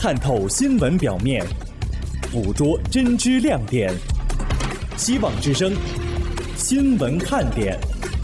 探透新闻表面，捕捉真知亮点。希望之声，新闻看点。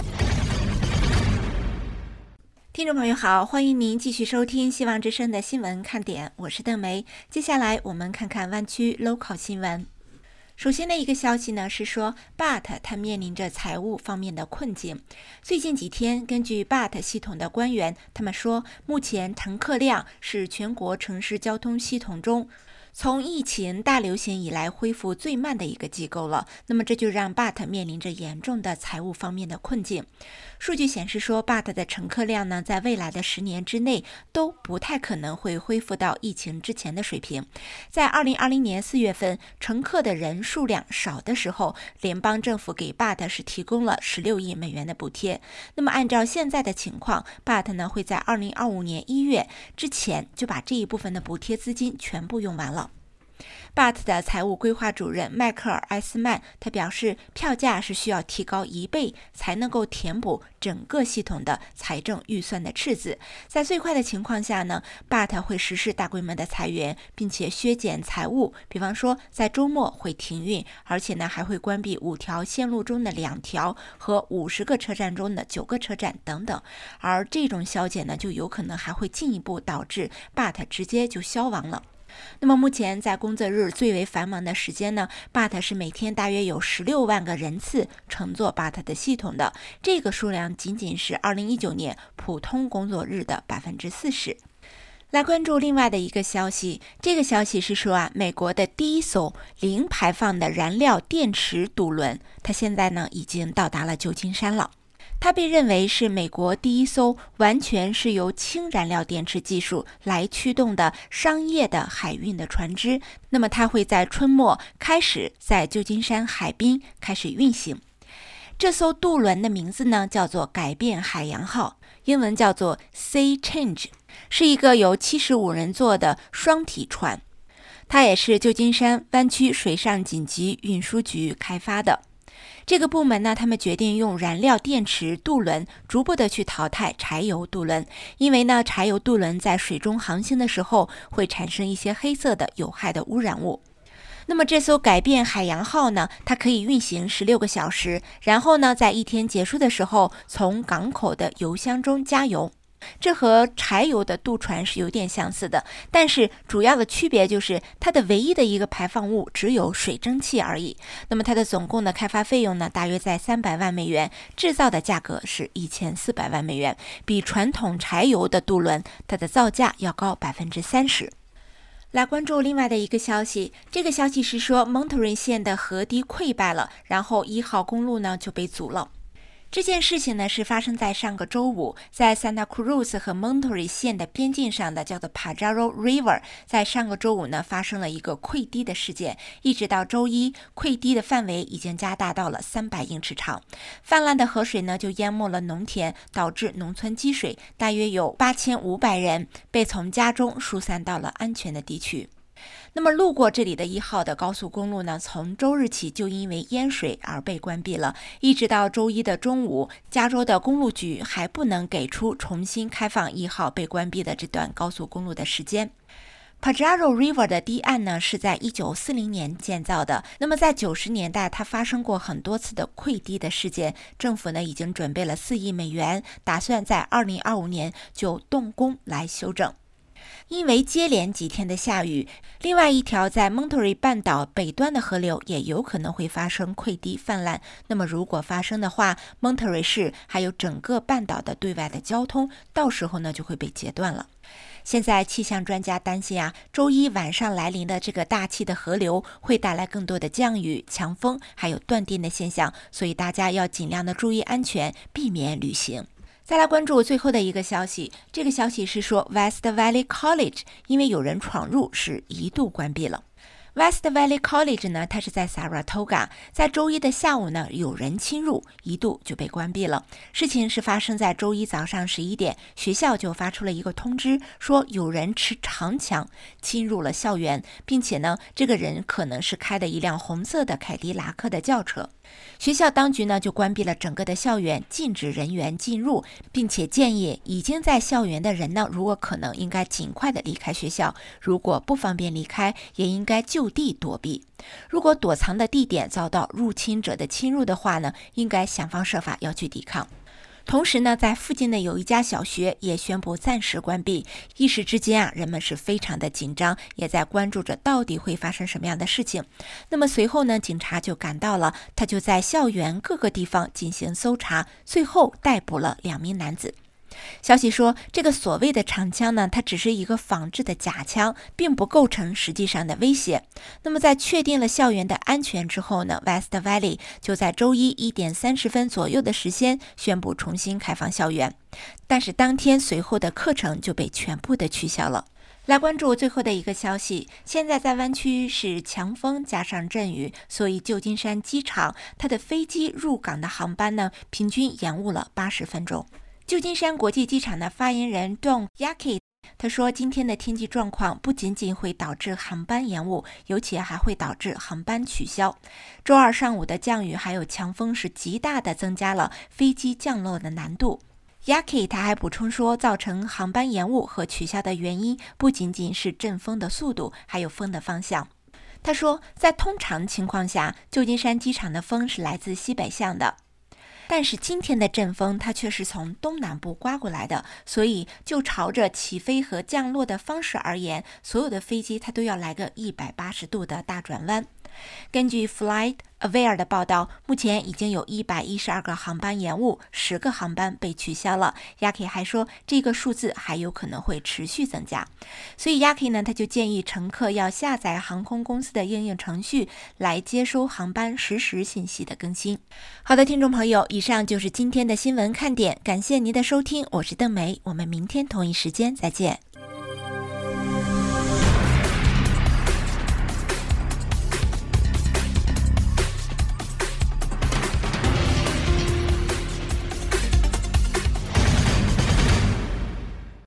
听众朋友好，欢迎您继续收听希望之声的新闻看点，我是邓梅。接下来我们看看湾区 local 新闻。首先的一个消息呢是说 BART 它面临着财务方面的困境。最近几天，根据 BART 系统的官员，他们说目前乘客量是全国城市交通系统中从疫情大流行以来恢复最慢的一个机构了，那么这就让 BART 面临着严重的财务方面的困境。数据显示说 BART 的乘客量呢，在未来的10年之内都不太可能会恢复到疫情之前的水平。在2020年4月份，乘客的人数量少的时候，联邦政府给 BART 是提供了16亿美元的补贴。那么按照现在的情况， BART 呢会在2025年1月之前就把这一部分的补贴资金全部用完了。BART 的财务规划主任迈克尔·埃斯曼他表示，票价是需要提高1倍才能够填补整个系统的财政预算的赤字。在最快的情况下呢， BART 会实施大规模的裁员，并且削减财务，比方说在周末会停运，而且呢还会关闭5条线路中的2条和50个车站中的9个车站等等。而这种削减呢，就有可能还会进一步导致 BART 直接就消亡了。那么目前在工作日最为繁忙的时间呢， BART 是每天大约有16万个人次乘坐 BART 的系统的，这个数量仅仅是2019年普通工作日的40%。来关注另外的一个消息，这个消息是说美国的第一艘零排放的燃料电池渡轮，它现在呢已经到达了旧金山了。它被认为是美国第一艘完全是由氢燃料电池技术来驱动的商业的海运的船只，那么它会在春末开始在旧金山海滨开始运行。这艘渡轮的名字呢叫做改变海洋号，英文叫做 Sea Change， 是一个由75人坐的双体船，它也是旧金山湾区水上紧急运输局开发的。这个部门呢，他们决定用燃料电池渡轮逐步的去淘汰柴油渡轮，因为呢，柴油渡轮在水中航行的时候会产生一些黑色的有害的污染物。那么这艘改变海洋号呢，它可以运行16个小时，然后呢，在一天结束的时候，从港口的油箱中加油。这和柴油的渡船是有点相似的，但是主要的区别就是它的唯一的一个排放物只有水蒸气而已。那么它的总共的开发费用呢，大约在300万美元，制造的价格是1400万美元，比传统柴油的渡轮它的造价要高30%。来关注另外的一个消息，这个消息是说蒙特瑞县的河堤溃败了，然后1号公路呢就被阻了。这件事情呢是发生在上个周五，在 Santa Cruz 和 Monterey 县的边境上的叫做 Pajaro River， 在上个周五呢发生了一个溃堤的事件，一直到周一，溃堤的范围已经加大到了300英尺长。泛滥的河水呢就淹没了农田，导致农村积水，大约有8500人被从家中疏散到了安全的地区。那么路过这里的1号的高速公路呢，从周日起就因为淹水而被关闭了，一直到周一的中午，加州的公路局还不能给出重新开放1号被关闭的这段高速公路的时间。Pajaro River 的堤岸呢是在1940年建造的，那么在90年代它发生过很多次的溃堤的事件，政府呢已经准备了4亿美元，打算在2025年就动工来修正。因为接连几天的下雨，另外一条在蒙特瑞半岛北端的河流也有可能会发生溃堤泛滥。那么如果发生的话，蒙特瑞市还有整个半岛的对外的交通，到时候呢就会被截断了。现在气象专家担心周一晚上来临的这个大气的河流会带来更多的降雨、强风，还有断电的现象，所以大家要尽量的注意安全，避免旅行。再来关注最后的一个消息，这个消息是说 West Valley College 因为有人闯入是一度关闭了。West Valley College 呢，它是在 Saratoga， 在周一的下午呢，有人侵入，一度就被关闭了。事情是发生在周一早上11点，学校就发出了一个通知，说有人持长枪侵入了校园，并且呢，这个人可能是开的一辆红色的凯迪拉克的轿车。 学校当局呢就关闭了整个的校园，禁止人员进入，并且建议已经在校园的人呢，如果可能应该尽快的离开学校，如果不方便离开，也应该就地躲避。如果躲藏的地点遭到入侵者的侵入的话呢，应该想方设法要去抵抗。同时呢，在附近的有一家小学也宣布暂时关闭，一时之间人们是非常的紧张，也在关注着到底会发生什么样的事情。那么随后呢，警察就赶到了，他就在校园各个地方进行搜查，最后逮捕了2名男子。消息说，这个所谓的长枪呢，它只是一个仿制的假枪，并不构成实际上的威胁。那么在确定了校园的安全之后呢， West Valley 就在周一1点30分左右的时间宣布重新开放校园，但是当天随后的课程就被全部的取消了。来关注最后的一个消息，现在在湾区是强风加上阵雨，所以旧金山机场它的飞机入港的航班呢，平均延误了80分钟。旧金山国际机场的发言人 Don Yaki 他说，今天的天气状况不仅仅会导致航班延误，尤其还会导致航班取消。周二上午的降雨还有强风是极大的增加了飞机降落的难度。Yaki 他还补充说，造成航班延误和取消的原因不仅仅是阵风的速度，还有风的方向。他说，在通常情况下，旧金山机场的风是来自西北向的，但是今天的阵风它却是从东南部刮过来的，所以就朝着起飞和降落的方式而言，所有的飞机它都要来个180度的大转弯。根据 FlightAware 的报道，目前已经有112个航班延误，10个航班被取消了。Yaki 还说，这个数字还有可能会持续增加。所以 Yaki 呢，他就建议乘客要下载航空公司的应用程序来接收航班实时信息的更新。好的，听众朋友，以上就是今天的新闻看点，感谢您的收听，我是邓梅，我们明天同一时间再见。